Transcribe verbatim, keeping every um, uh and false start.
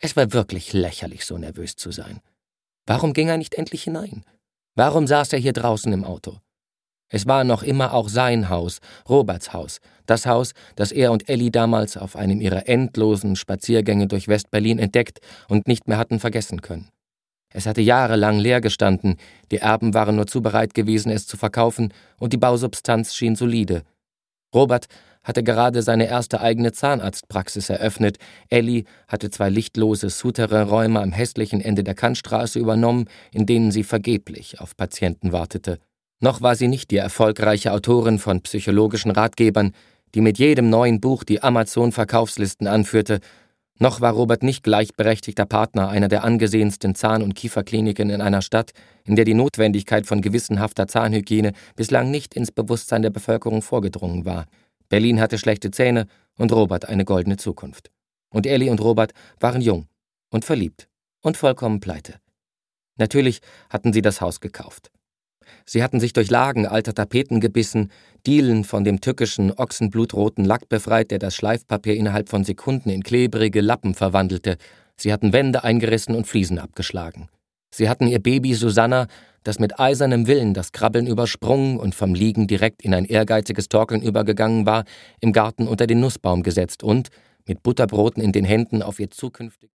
Es war wirklich lächerlich, so nervös zu sein. Warum ging er nicht endlich hinein? Warum saß er hier draußen im Auto? Es war noch immer auch sein Haus, Roberts Haus, das Haus, das er und Elli damals auf einem ihrer endlosen Spaziergänge durch West-Berlin entdeckt und nicht mehr hatten vergessen können. Es hatte jahrelang leer gestanden, die Erben waren nur zu bereit gewesen, es zu verkaufen, und die Bausubstanz schien solide. Robert hatte gerade seine erste eigene Zahnarztpraxis eröffnet, Elli hatte zwei lichtlose Souterrain-Räume am hässlichen Ende der Kantstraße übernommen, in denen sie vergeblich auf Patienten wartete. Noch war sie nicht die erfolgreiche Autorin von psychologischen Ratgebern, die mit jedem neuen Buch die Amazon-Verkaufslisten anführte. Noch war Robert nicht gleichberechtigter Partner einer der angesehensten Zahn- und Kieferkliniken in einer Stadt, in der die Notwendigkeit von gewissenhafter Zahnhygiene bislang nicht ins Bewusstsein der Bevölkerung vorgedrungen war. Berlin hatte schlechte Zähne und Robert eine goldene Zukunft. Und Elli und Robert waren jung und verliebt und vollkommen pleite. Natürlich hatten sie das Haus gekauft. Sie hatten sich durch Lagen alter Tapeten gebissen, Dielen von dem tückischen, ochsenblutroten Lack befreit, der das Schleifpapier innerhalb von Sekunden in klebrige Lappen verwandelte. Sie hatten Wände eingerissen und Fliesen abgeschlagen. Sie hatten ihr Baby Susanna, das mit eisernem Willen das Krabbeln übersprungen und vom Liegen direkt in ein ehrgeiziges Torkeln übergegangen war, im Garten unter den Nussbaum gesetzt und, mit Butterbroten in den Händen, auf ihr zukünftig